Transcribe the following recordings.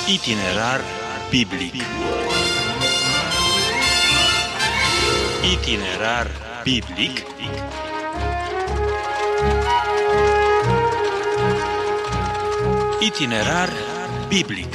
Itinerar biblic. Itinerar biblic. Itinerar biblic.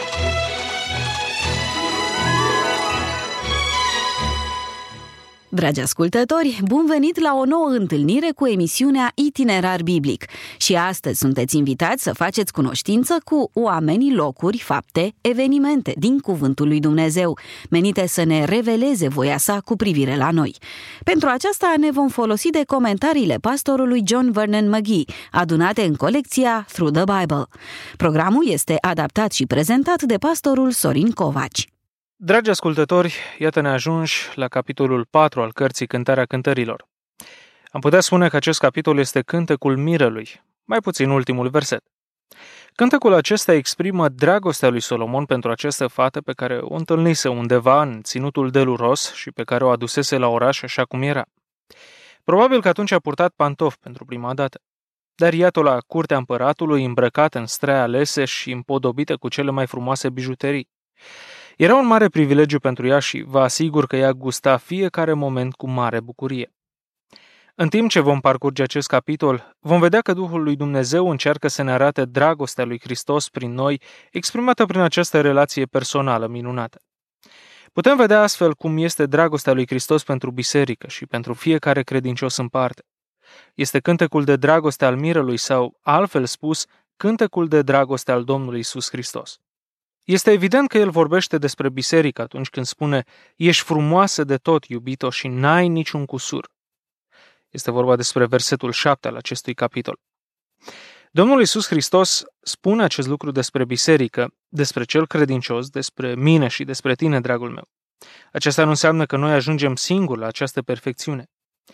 Dragi ascultători, bun venit la o nouă întâlnire cu emisiunea Itinerar Biblic. Și astăzi sunteți invitați să faceți cunoștință cu oamenii, locuri, fapte, evenimente din Cuvântul lui Dumnezeu, menite să ne reveleze voia sa cu privire la noi. Pentru aceasta ne vom folosi de comentariile pastorului John Vernon McGee, adunate în colecția Through the Bible. Programul este adaptat și prezentat de pastorul Sorin Covaci. Dragi ascultători, iată ne ajungi la capitolul 4 al cărții Cântarea Cântărilor. Am putea spune că acest capitol este cântecul mirelui, mai puțin ultimul verset. Cântecul acesta exprimă dragostea lui Solomon pentru această fată pe care o întâlnise undeva în ținutul Deluros și pe care o adusese la oraș așa cum era. Probabil că atunci a purtat pantofi pentru prima dată. Dar iată la curtea împăratului, îmbrăcată în strai alese și împodobită cu cele mai frumoase bijuterii. Era un mare privilegiu pentru ea și vă asigur că ea gusta fiecare moment cu mare bucurie. În timp ce vom parcurge acest capitol, vom vedea că Duhul lui Dumnezeu încearcă să ne arate dragostea lui Hristos prin noi, exprimată prin această relație personală minunată. Putem vedea astfel cum este dragostea lui Hristos pentru biserică și pentru fiecare credincios în parte. Este cântecul de dragoste al mirelui sau, altfel spus, cântecul de dragoste al Domnului Iisus Hristos. Este evident că el vorbește despre biserică atunci când spune: ești frumoasă de tot, iubito, și n-ai niciun cusur. Este vorba despre versetul 7 al acestui capitol. Domnul Iisus Hristos spune acest lucru despre biserică, despre cel credincios, despre mine și despre tine, dragul meu. Aceasta nu înseamnă că noi ajungem singuri la această perfecțiune.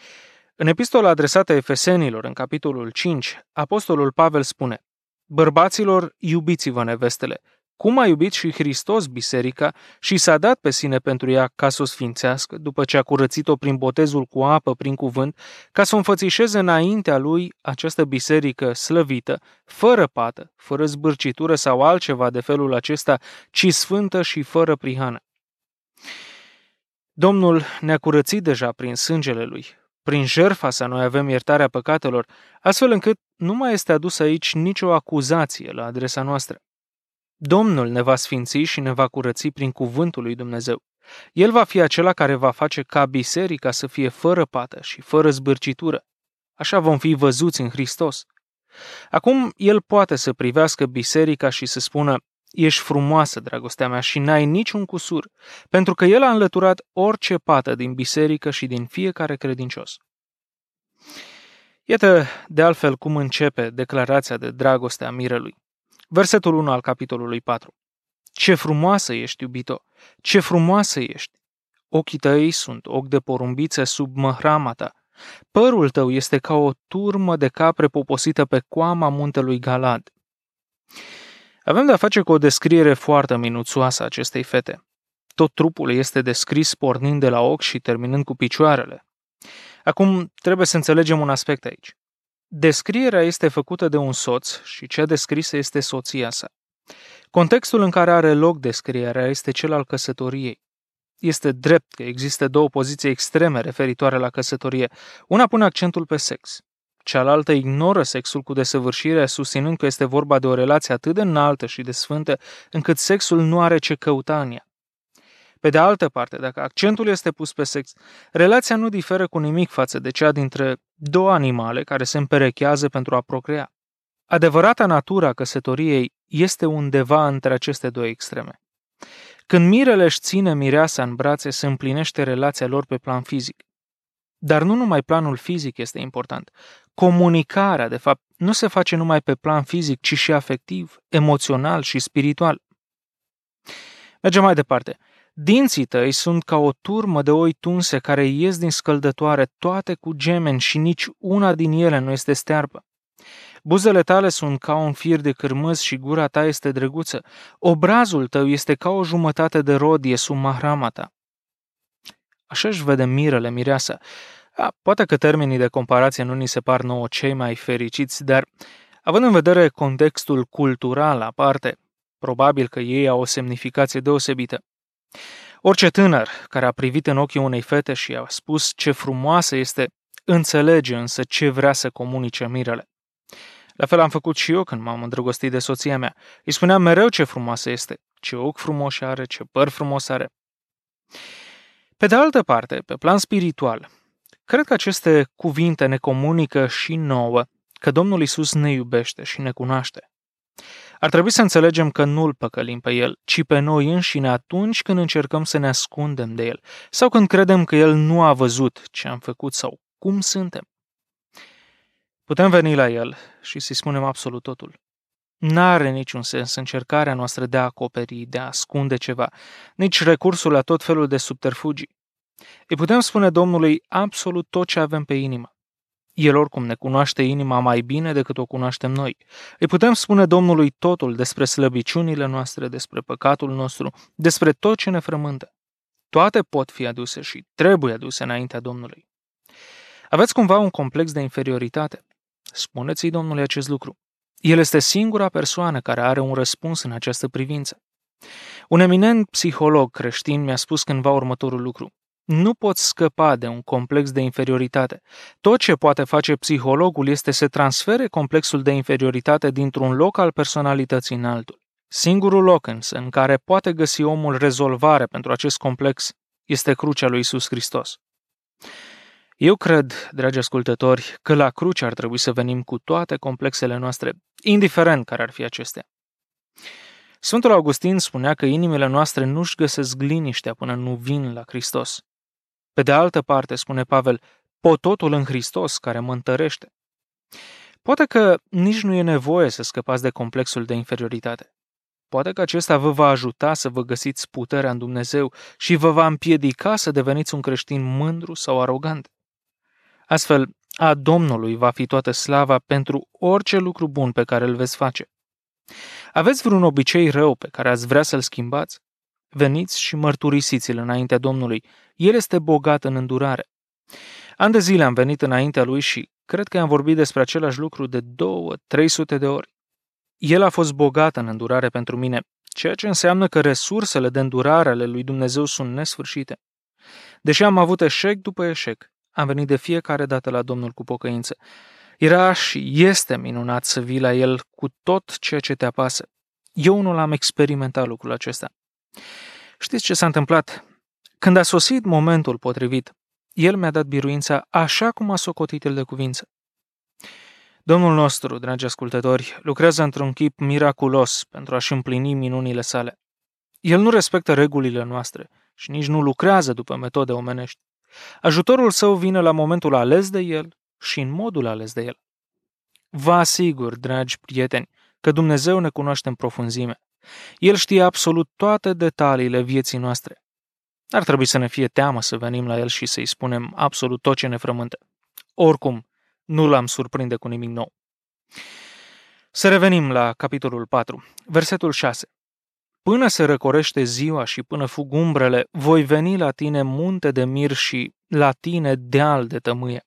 În epistola adresată Efesenilor, în capitolul 5, apostolul Pavel spune: bărbaților, iubiți-vă nevestele, cum a iubit și Hristos biserica și s-a dat pe sine pentru ea ca să o sfințească, după ce a curățit-o prin botezul cu apă, prin cuvânt, ca să o înfățișeze înaintea lui această biserică slăvită, fără pată, fără zbârcitură sau altceva de felul acesta, ci sfântă și fără prihană. Domnul ne-a curățit deja prin sângele lui. Prin jertfa sa noi avem iertarea păcatelor, astfel încât nu mai este adusă aici nicio acuzație la adresa noastră. Domnul ne va sfinți și ne va curăți prin cuvântul lui Dumnezeu. El va fi acela care va face ca biserica să fie fără pată și fără zbârcitură. Așa vom fi văzuți în Hristos. Acum el poate să privească biserica și să spună: ești frumoasă, dragostea mea, și n-ai niciun cusur, pentru că el a înlăturat orice pată din biserică și din fiecare credincios. Iată de altfel cum începe declarația de dragoste a mirelui. Versetul 1 al capitolului 4. Ce frumoasă ești, iubito! Ce frumoasă ești! Ochii tăi sunt ochi de porumbiță sub măhrama ta. Părul tău este ca o turmă de capre poposită pe coama muntelui Galad. Avem de-a face cu o descriere foarte minuțioasă a acestei fete. Tot trupul este descris pornind de la ochi și terminând cu picioarele. Acum trebuie să înțelegem un aspect aici. Descrierea este făcută de un soț și cea descrisă este soția sa. Contextul în care are loc descrierea este cel al căsătoriei. Este drept că există două poziții extreme referitoare la căsătorie. Una pune accentul pe sex. Cealaltă ignoră sexul cu desăvârșire, susținând că este vorba de o relație atât de înaltă și de sfântă, încât sexul nu are ce căuta în ea. Pe de altă parte, dacă accentul este pus pe sex, relația nu diferă cu nimic față de cea dintre două animale care se împerechează pentru a procrea. Adevărata natura căsătoriei este undeva între aceste două extreme. Când mirele își ține mireasa în brațe, se împlinește relația lor pe plan fizic. Dar nu numai planul fizic este important. Comunicarea, de fapt, nu se face numai pe plan fizic, ci și afectiv, emoțional și spiritual. Mergem mai departe. Dinții tăi sunt ca o turmă de oi tunse care ies din scăldătoare, toate cu gemeni și nici una din ele nu este stearpă. Buzele tale sunt ca un fir de cârmâz și gura ta este drăguță. Obrazul tău este ca o jumătate de rodie sub mahrama ta. Așa își vede mirele, mireasa. Poate că termenii de comparație nu ni se par nouă cei mai fericiți, dar având în vedere contextul cultural aparte, Probabil că ei au o semnificație deosebită. Orice tânăr care a privit în ochii unei fete și a spus ce frumoasă este, înțelege însă ce vrea să comunice mirele. La fel am făcut și eu când m-am îndrăgostit de soția mea. Îi spuneam mereu ce frumoasă este, ce ochi frumoși are, ce păr frumos are. Pe de altă parte, pe plan spiritual, cred că aceste cuvinte ne comunică și nouă că Domnul Iisus ne iubește și ne cunoaște. Ar trebui să înțelegem că nu-L păcălim pe El, ci pe noi înșine atunci când încercăm să ne ascundem de El sau când credem că El nu a văzut ce am făcut sau cum suntem. Putem veni la El și să-i spunem absolut totul. N-are niciun sens încercarea noastră de a acoperi, de a ascunde ceva, nici recursul la tot felul de subterfugii. Îi putem spune Domnului absolut tot ce avem pe inimă. El oricum ne cunoaște inima mai bine decât o cunoaștem noi. Îi putem spune Domnului totul despre slăbiciunile noastre, despre păcatul nostru, despre tot ce ne frământă. Toate pot fi aduse și trebuie aduse înaintea Domnului. Aveți cumva un complex de inferioritate? Spuneți-i Domnului acest lucru. El este singura persoană care are un răspuns în această privință. Un eminent psiholog creștin mi-a spus cândva următorul lucru. Nu poți scăpa de un complex de inferioritate. Tot ce poate face psihologul este să transfere complexul de inferioritate dintr-un loc al personalității în altul. Singurul loc însă în care poate găsi omul rezolvare pentru acest complex este crucea lui Iisus Hristos. Eu cred, dragi ascultători, că la cruce ar trebui să venim cu toate complexele noastre, indiferent care ar fi acestea. Sfântul Augustin spunea că inimile noastre nu-și găsesc liniștea până nu vin la Hristos. Pe de altă parte, spune Pavel, pot totul în Hristos care mă întărește. Poate că nici nu e nevoie să scăpați de complexul de inferioritate. Poate că acesta vă va ajuta să vă găsiți puterea în Dumnezeu și vă va împiedica să deveniți un creștin mândru sau arogant. Astfel, a Domnului va fi toată slava pentru orice lucru bun pe care îl veți face. Aveți vreun obicei rău pe care ați vrea să-l schimbați? Veniți și mărturisiți-l înaintea Domnului. El este bogat în îndurare. Ani de zile am venit înaintea lui și cred că am vorbit despre același lucru de 200-300 de ori. El a fost bogat în îndurare pentru mine, ceea ce înseamnă că resursele de îndurare ale lui Dumnezeu sunt nesfârșite. Deși am avut eșec după eșec, am venit de fiecare dată la Domnul cu pocăință. Era și este minunat să vii la El cu tot ceea ce te apasă. Eu nu l-am experimentat lucrul acesta. Știți ce s-a întâmplat? Când a sosit momentul potrivit, El mi-a dat biruința așa cum a socotit El de cuvință. Domnul nostru, dragi ascultători, lucrează într-un chip miraculos pentru a-și împlini minunile sale. El nu respectă regulile noastre și nici nu lucrează după metode omenești. Ajutorul său vine la momentul ales de El și în modul ales de El. Vă asigur, dragi prieteni, că Dumnezeu ne cunoaște în profunzime. El știe absolut toate detaliile vieții noastre. Ar trebui să ne fie teamă să venim la El și să-i spunem absolut tot ce ne frământă. Oricum, nu l-am surprinde cu nimic nou. Să revenim la capitolul 4, versetul 6. Până se răcorește ziua și până fug umbrele, voi veni la tine munte de mir și la tine deal de tămâie.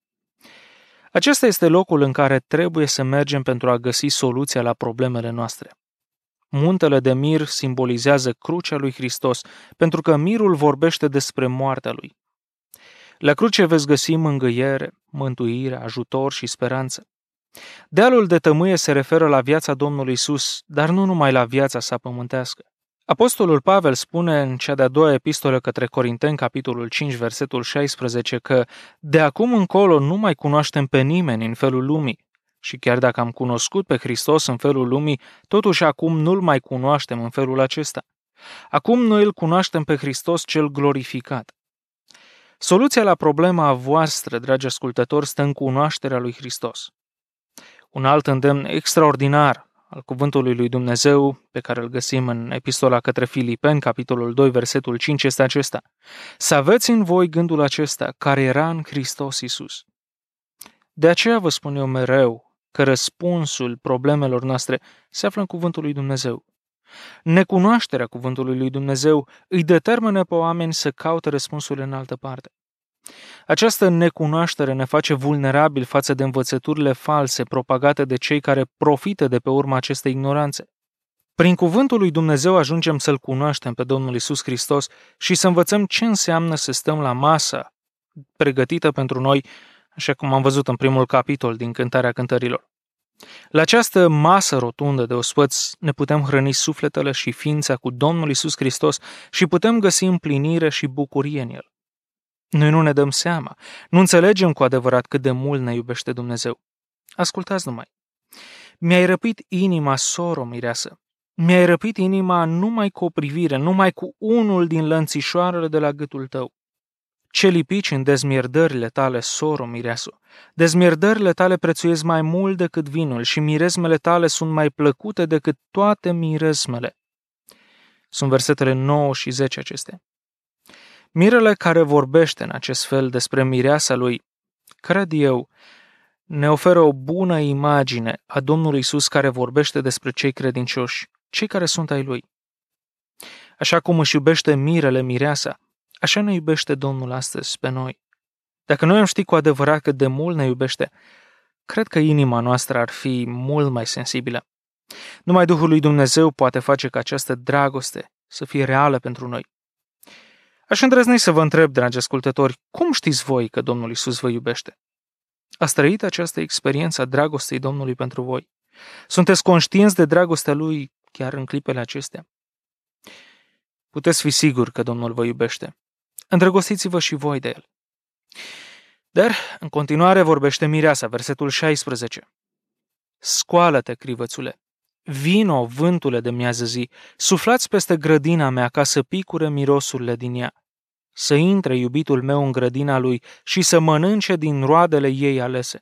Acesta este locul în care trebuie să mergem pentru a găsi soluția la problemele noastre. Muntele de mir simbolizează crucea lui Hristos, pentru că mirul vorbește despre moartea lui. La cruce veți găsi mângâiere, mântuire, ajutor și speranță. Dealul de tămâie se referă la viața Domnului Iisus, dar nu numai la viața sa pământească. Apostolul Pavel spune în cea de-a doua epistolă către Corinteni, capitolul 5, versetul 16, că de acum încolo nu mai cunoaștem pe nimeni în felul lumii. Și chiar dacă am cunoscut pe Hristos în felul lumii, totuși acum nu-L mai cunoaștem în felul acesta. Acum noi îl cunoaștem pe Hristos cel glorificat. Soluția la problema voastră, dragi ascultători, stă în cunoașterea lui Hristos. Un alt îndemn extraordinar al cuvântului lui Dumnezeu, pe care îl găsim în epistola către Filipeni, capitolul 2, versetul 5, este acesta. Să aveți în voi gândul acesta, care era în Hristos Iisus. De aceea vă spun eu mereu că răspunsul problemelor noastre se află în cuvântul lui Dumnezeu. Necunoașterea cuvântului lui Dumnezeu îi determină pe oameni să caute răspunsurile în altă parte. Această necunoaștere ne face vulnerabili față de învățăturile false propagate de cei care profită de pe urma acestei ignoranțe. Prin cuvântul lui Dumnezeu ajungem să-L cunoaștem pe Domnul Iisus Hristos și să învățăm ce înseamnă să stăm la masa pregătită pentru noi, așa cum am văzut în primul capitol din Cântarea Cântărilor. La această masă rotundă de ospăți ne putem hrăni sufletele și ființa cu Domnul Iisus Hristos și putem găsi împlinire și bucurie în El. Noi nu ne dăm seama, nu înțelegem cu adevărat cât de mult ne iubește Dumnezeu. Ascultați numai. Mi-ai răpit inima, soro mireasă. Mi-ai răpit inima numai cu o privire, numai cu unul din lănțișoarele de la gâtul tău. Ce lipici în dezmierdările tale, soro mireasă. Dezmierdările tale prețuiesc mai mult decât vinul și miresmele tale sunt mai plăcute decât toate miresmele. Sunt versetele 9 și 10 acestea. Mirele care vorbește în acest fel despre mireasa lui, cred eu, ne oferă o bună imagine a Domnului Iisus care vorbește despre cei credincioși, cei care sunt ai Lui. Așa cum își iubește mirele mireasa, așa ne iubește Domnul astăzi pe noi. Dacă noi am ști cu adevărat cât de mult ne iubește, cred că inima noastră ar fi mult mai sensibilă. Numai Duhul lui Dumnezeu poate face ca această dragoste să fie reală pentru noi. Aș îndrăzni să vă întreb, dragi ascultători, cum știți voi că Domnul Iisus vă iubește? Ați trăit această experiență a dragostei Domnului pentru voi? Sunteți conștienți de dragostea Lui chiar în clipele acestea? Puteți fi siguri că Domnul vă iubește. Îndrăgostiți-vă și voi de El. Dar, în continuare, vorbește mireasa, versetul 16. Scoală-te, crivățule! Vino, vântule de miază zi, suflați peste grădina mea ca să picure mirosurile din ea. Să intre iubitul meu în grădina lui și să mănânce din roadele ei alese.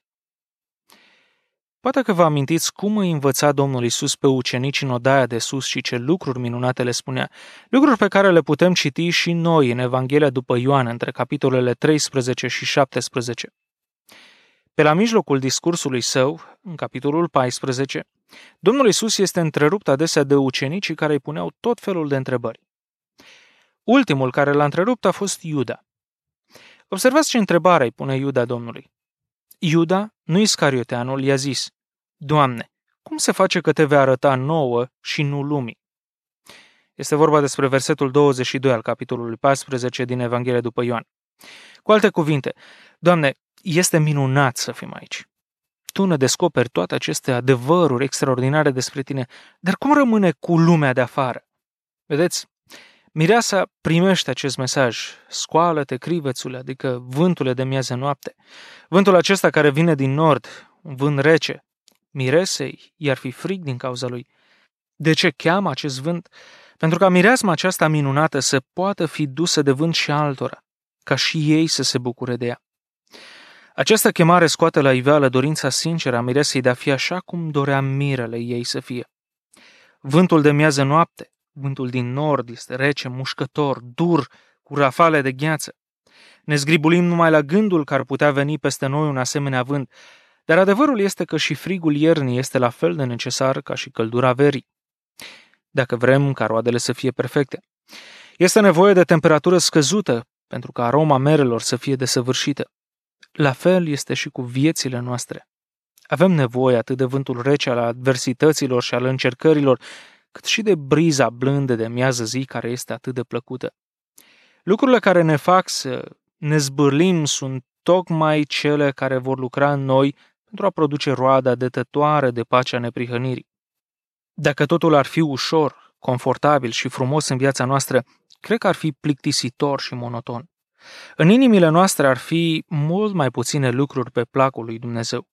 Poate că vă amintiți cum îi învăța Domnul Iisus pe ucenici în odaia de sus și ce lucruri minunate le spunea, lucruri pe care le putem citi și noi în Evanghelia după Ioan, între capitolele 13 și 17. Pe la mijlocul discursului său, în capitolul 14, Domnul Iisus este întrerupt adesea de ucenicii care îi puneau tot felul de întrebări. Ultimul care l-a întrerupt a fost Iuda. Observați ce întrebare îi pune Iuda Domnului. Iuda, nu Iscarioteanul, i-a zis: Doamne, cum se face că te vei arăta nouă și nu lumii? Este vorba despre versetul 22 al capitolului 14 din Evanghelia după Ioan. Cu alte cuvinte, Doamne, este minunat să fim aici. Tu ne descoperi toate aceste adevăruri extraordinare despre tine, dar cum rămâne cu lumea de afară? Vedeți, mireasa primește acest mesaj: scoală-te, crivățule, adică vântule de miază noapte. Vântul acesta care vine din nord, un vânt rece. Miresei i-ar fi frig din cauza lui. De ce cheamă acest vânt? Pentru ca mireasma aceasta minunată să poată fi dusă de vânt și altora, ca și ei să se bucure de ea. Această chemare scoate la iveală dorința sinceră a miresei de a fi așa cum dorea mirele ei să fie. Vântul de miază noapte, vântul din nord, este rece, mușcător, dur, cu rafale de gheață. Ne zgribulim numai la gândul că ar putea veni peste noi un asemenea vânt, dar adevărul este că și frigul iernii este la fel de necesar ca și căldura verii. Dacă vrem ca roadele să fie perfecte, este nevoie de temperatură scăzută pentru ca aroma merelor să fie desăvârșită. La fel este și cu viețile noastre. Avem nevoie atât de vântul rece al adversităților și al încercărilor, cât și de briza blândă de miază zi care este atât de plăcută. Lucrurile care ne fac să ne zbârlim sunt tocmai cele care vor lucra în noi pentru a produce roada dătătoare de pacea neprihănirii. Dacă totul ar fi ușor, confortabil și frumos în viața noastră, cred că ar fi plictisitor și monoton. În inimile noastre ar fi mult mai puține lucruri pe placul lui Dumnezeu.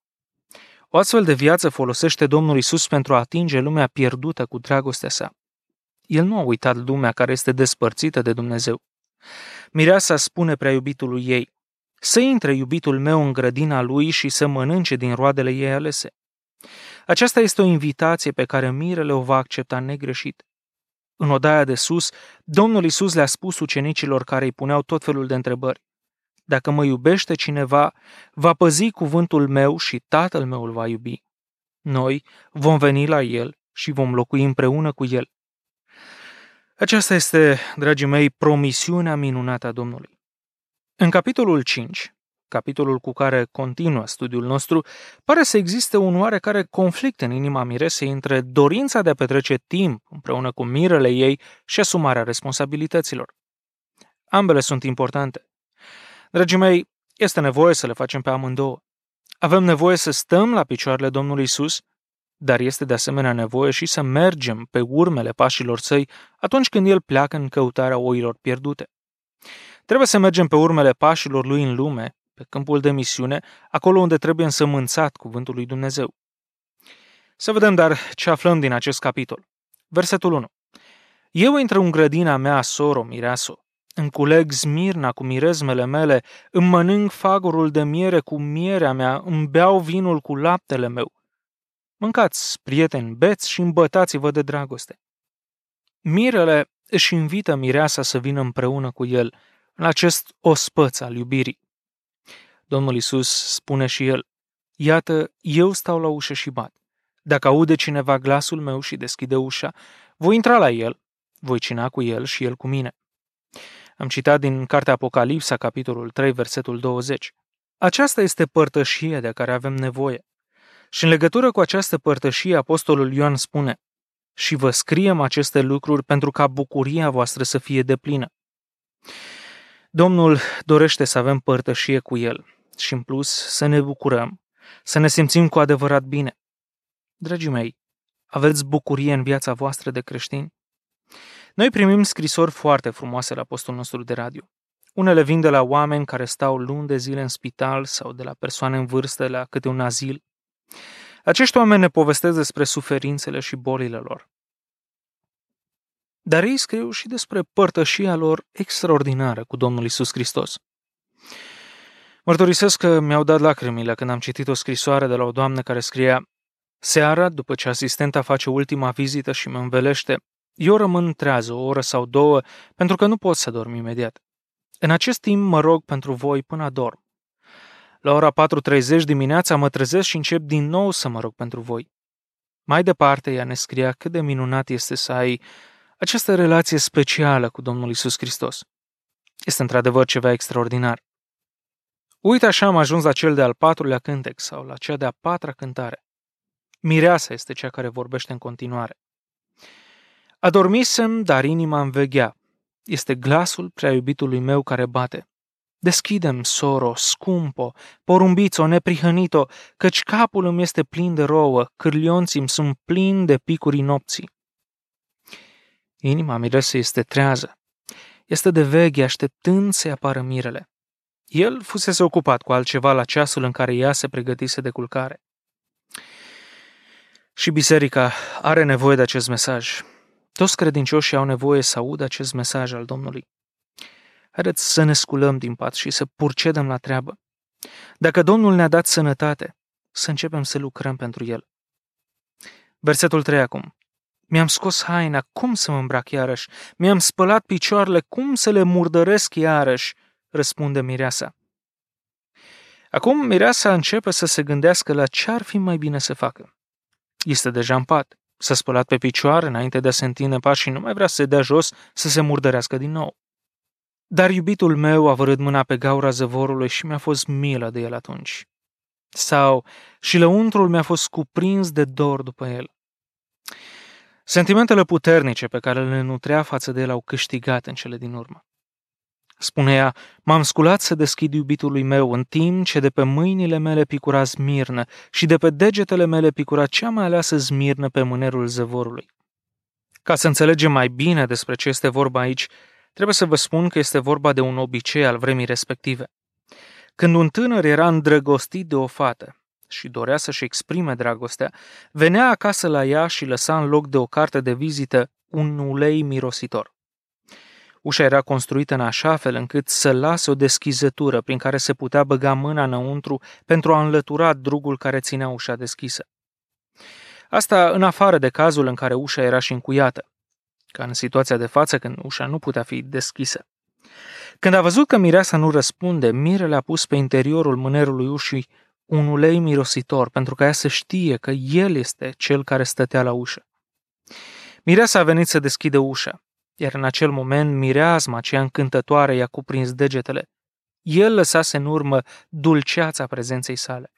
O astfel de viață folosește Domnul Iisus pentru a atinge lumea pierdută cu dragostea sa. El nu a uitat lumea care este despărțită de Dumnezeu. Mireasa spune prea iubitului ei: să intre iubitul meu în grădina lui și să mănânce din roadele ei alese. Aceasta este o invitație pe care mirele o va accepta negreșit. În odaia de sus, Domnul Iisus le-a spus ucenicilor care îi puneau tot felul de întrebări: dacă mă iubește cineva, va păzi cuvântul meu și Tatăl meu îl va iubi. Noi vom veni la el și vom locui împreună cu el. Aceasta este, dragii mei, promisiunea minunată a Domnului. În capitolul 5, capitolul cu care continuă studiul nostru, pare să existe un oarecare conflict în inima miresei între dorința de a petrece timp împreună cu mirele ei și asumarea responsabilităților. Ambele sunt importante. Dragii mei, este nevoie să le facem pe amândouă. Avem nevoie să stăm la picioarele Domnului Isus, dar este de asemenea nevoie și să mergem pe urmele pașilor săi atunci când El pleacă în căutarea oilor pierdute. Trebuie să mergem pe urmele pașilor Lui în lume, pe câmpul de misiune, acolo unde trebuie însămânțat cuvântul lui Dumnezeu. Să vedem dar ce aflăm din acest capitol. Versetul 1. Eu intru în grădina mea, soro, mireaso, îmi culeg zmirna cu mirezmele mele, îmi mănânc fagurul de miere cu mierea mea, îmi beau vinul cu laptele meu. Mâncați, prieteni, beți și îmbătați-vă de dragoste. Mirele își invită mireasa să vină împreună cu el în acest ospăț al iubirii. Domnul Iisus spune și el, iată, eu stau la ușă și bat. Dacă aude cineva glasul meu și deschide ușa, voi intra la el, voi cina cu el și el cu mine. Am citat din cartea Apocalipsa, capitolul 3, versetul 20. Aceasta este părtășia de care avem nevoie. Și în legătură cu această părtășie, apostolul Ioan spune, și vă scriem aceste lucruri pentru ca bucuria voastră să fie deplină. Domnul dorește să avem părtășie cu El și în plus să ne bucurăm, să ne simțim cu adevărat bine. Dragii mei, aveți bucurie în viața voastră de creștini? Noi primim scrisori foarte frumoase la postul nostru de radio. Unele vin de la oameni care stau luni de zile în spital sau de la persoane în vârstă la câte un azil. Acești oameni ne povestesc despre suferințele și bolile lor. Dar ei scriu și despre părtășia lor extraordinară cu Domnul Iisus Hristos. Mărturisesc că mi-au dat lacrimile când am citit o scrisoare de la o doamnă care scria: seara, după ce asistenta face ultima vizită și mă învelește, eu rămân trează o oră sau două pentru că nu pot să dorm imediat. În acest timp mă rog pentru voi până adorm. La ora 4:30 dimineața mă trezesc și încep din nou să mă rog pentru voi. Mai departe, ea ne scria cât de minunat este să ai această relație specială cu Domnul Iisus Hristos. Este într-adevăr ceva extraordinar. Uite, așa am ajuns la cel de-al patrulea cântec sau la cea de-a patra cântare. Mireasa este cea care vorbește în continuare. Adormisem, dar inima îmi veghea. Este glasul prea iubitului meu care bate. Deschidem, soro, scumpo, porumbițo, neprihănito, căci capul îmi este plin de rouă, cârlionții îmi sunt plini de picurii nopții. Inima miresei este trează. Este de veche, așteptând să-i apară mirele. El fusese ocupat cu altceva la ceasul în care ea se pregătise de culcare. Și biserica are nevoie de acest mesaj. Toți credincioșii au nevoie să audă acest mesaj al Domnului. Haideți să ne sculăm din pat și să purcedem la treabă. Dacă Domnul ne-a dat sănătate, să începem să lucrăm pentru El. Versetul 3 acum. Mi-am scos haina, cum să mă îmbrac iarăși? Mi-am spălat picioarele, cum să le murdăresc iarăși? Răspunde mireasa. Acum mireasa începe să se gândească la ce ar fi mai bine să facă. Este deja în pat. S-a spălat pe picioare înainte de a se întinde pat și nu mai vrea să se dea jos să se murdărească din nou. Dar iubitul meu a vărât mâna pe gaura zăvorului și mi-a fost milă de el atunci. Sau, și lăuntrul mi-a fost cuprins de dor după el. Sentimentele puternice pe care le nutrea față de el au câștigat în cele din urmă. Spune ea, m-am sculat să deschid iubitului meu în timp ce de pe mâinile mele picura zmirnă și de pe degetele mele picura cea mai aleasă zmirnă pe mânerul zăvorului. Ca să înțelegem mai bine despre ce este vorba aici, trebuie să vă spun că este vorba de un obicei al vremii respective. Când un tânăr era îndrăgostit de o fată și dorea să-și exprime dragostea, venea acasă la ea și lăsa în loc de o carte de vizită un ulei mirositor. Ușa era construită în așa fel încât să lase o deschizătură prin care se putea băga mâna înăuntru pentru a înlătura drugul care ținea ușa deschisă. Asta în afară de cazul în care ușa era și încuiată, ca în situația de față când ușa nu putea fi deschisă. Când a văzut că mireasa nu răspunde, mirele a pus pe interiorul mânerului ușii un ulei mirositor pentru ca ea să știe că el este cel care stătea la ușă. Mireasa a venit să deschide ușa, iar în acel moment mireasma aceea încântătoare i-a cuprins degetele El lăsase în urmă dulceața prezenței sale.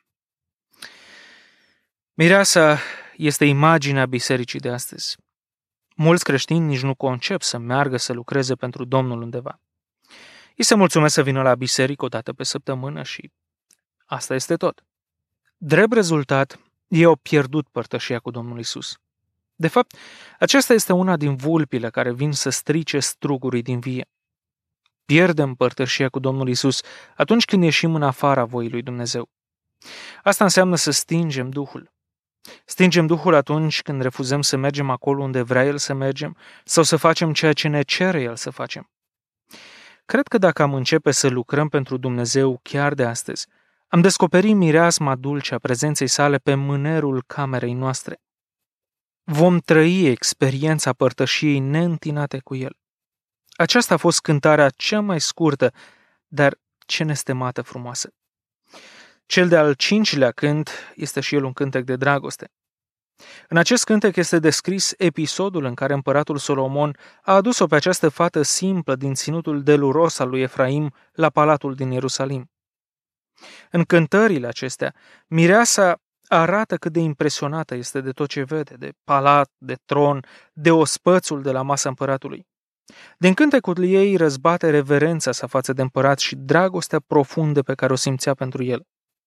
Mireasa este imaginea bisericii de astăzi. Mulți creștini nici nu concep să meargă să lucreze pentru Domnul undeva. Ei se mulțumesc să vină la biserică o dată pe săptămână și asta este tot. Drept rezultat, ei au pierdut părtășia cu Domnul Iisus. De fapt, aceasta este una din vulpile care vin să strice strugurii din vie. Pierdem părtășia cu Domnul Iisus atunci când ieșim în afara voii lui Dumnezeu. Asta înseamnă să stingem Duhul. Stingem Duhul atunci când refuzăm să mergem acolo unde vrea El să mergem sau să facem ceea ce ne cere El să facem. Cred că dacă am începe să lucrăm pentru Dumnezeu chiar de astăzi, am descoperit mireasma dulce a prezenței sale pe mânerul camerei noastre. Vom trăi experiența părtășiei neîntinate cu El. Aceasta a fost cântarea cea mai scurtă, dar ce nestemată frumoasă. Cel de-al 5-lea cânt este și el un cântec de dragoste. În acest cântec este descris episodul în care împăratul Solomon a adus-o pe această fată simplă din ținutul deluros al lui Efraim la palatul din Ierusalim. În cântările acestea, mireasa arată cât de impresionată este de tot ce vede, de palat, de tron, de ospățul de la masa împăratului. Din cântecul ei răzbate reverența sa față de împărat și dragostea profundă pe care o simțea pentru el.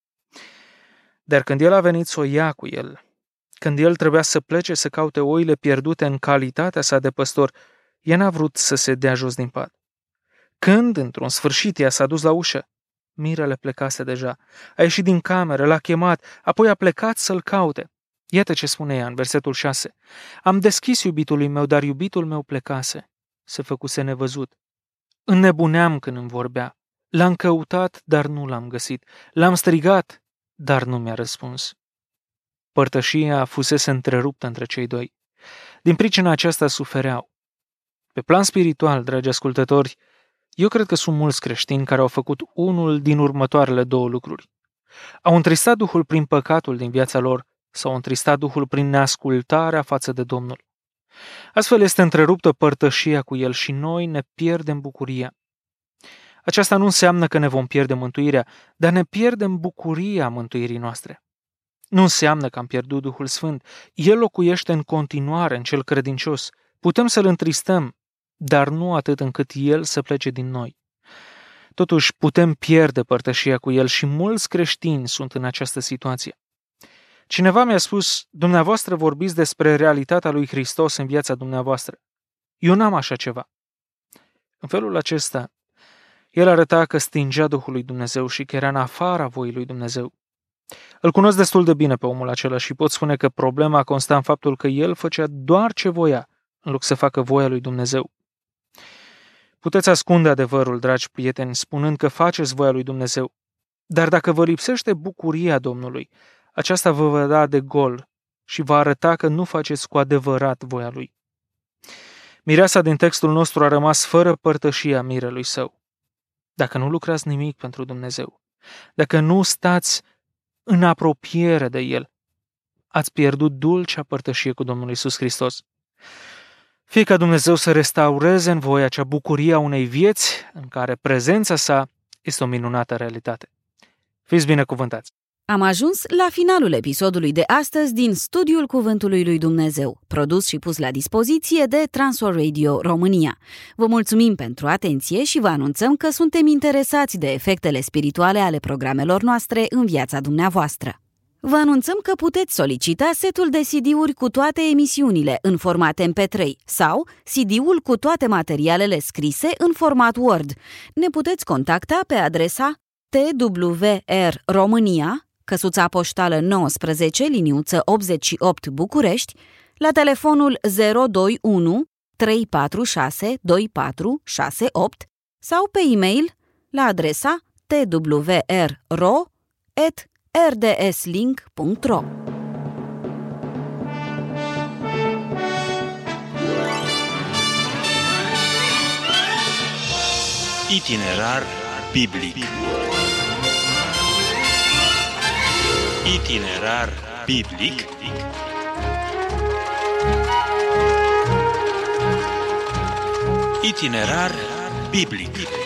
Dar când el a venit să o ia cu el, când el trebuia să plece să caute oile pierdute în calitatea sa de păstor, ea n-a vrut să se dea jos din pat. Când, într-un sfârșit, ea s-a dus la ușă, mirele plecase deja. A ieșit din cameră, l-a chemat, apoi a plecat să-l caute. Iată ce spune ea în versetul 6. Am deschis iubitului meu, dar iubitul meu plecase. Se făcuse nevăzut. Înnebuneam când îmi vorbea. L-am căutat, dar nu l-am găsit. L-am strigat, dar nu mi-a răspuns. Părtășia fusese întreruptă între cei doi. Din pricina aceasta sufereau. Pe plan spiritual, dragi ascultători, eu cred că sunt mulți creștini care au făcut unul din următoarele două lucruri. Au întristat Duhul prin păcatul din viața lor sau au întristat Duhul prin neascultarea față de Domnul. Astfel este întreruptă părtășia cu El și noi ne pierdem bucuria. Aceasta nu înseamnă că ne vom pierde mântuirea, dar ne pierdem bucuria mântuirii noastre. Nu înseamnă că am pierdut Duhul Sfânt. El locuiește în continuare în cel credincios. Putem să-L întristăm, dar nu atât încât El să plece din noi. Totuși, putem pierde părtășia cu El și mulți creștini sunt în această situație. Cineva mi-a spus, dumneavoastră vorbiți despre realitatea lui Hristos în viața dumneavoastră. Eu n-am așa ceva. În felul acesta, el arăta că stingea Duhul lui Dumnezeu și că era în afara voii lui Dumnezeu. Îl cunosc destul de bine pe omul acela și pot spune că problema consta în faptul că el făcea doar ce voia, în loc să facă voia lui Dumnezeu. Puteți ascunde adevărul, dragi prieteni, spunând că faceți voia lui Dumnezeu, dar dacă vă lipsește bucuria Domnului, aceasta vă va da de gol și va arăta că nu faceți cu adevărat voia lui. Mireasa din textul nostru a rămas fără părtășia mirelui său. Dacă nu lucrați nimic pentru Dumnezeu, dacă nu stați în apropiere de El, ați pierdut dulcea părtășie cu Domnul Iisus Hristos. Fie ca Dumnezeu să restaureze în voi acea bucurie a unei vieți în care prezența sa este o minunată realitate. Fiți binecuvântați! Am ajuns la finalul episodului de astăzi din Studiul Cuvântului lui Dumnezeu, produs și pus la dispoziție de Transworld Radio România. Vă mulțumim pentru atenție și vă anunțăm că suntem interesați de efectele spirituale ale programelor noastre în viața dumneavoastră. Vă anunțăm că puteți solicita setul de CD-uri cu toate emisiunile în format MP3 sau CD-ul cu toate materialele scrise în format Word. Ne puteți contacta pe adresa twr-românia, căsuța poștală 19, liniuță 88 București, la telefonul 021 346 2468 sau pe e-mail la adresa twr.ro@rdslink.ro. Itinerar biblic. Itinerar biblic. Itinerar biblic.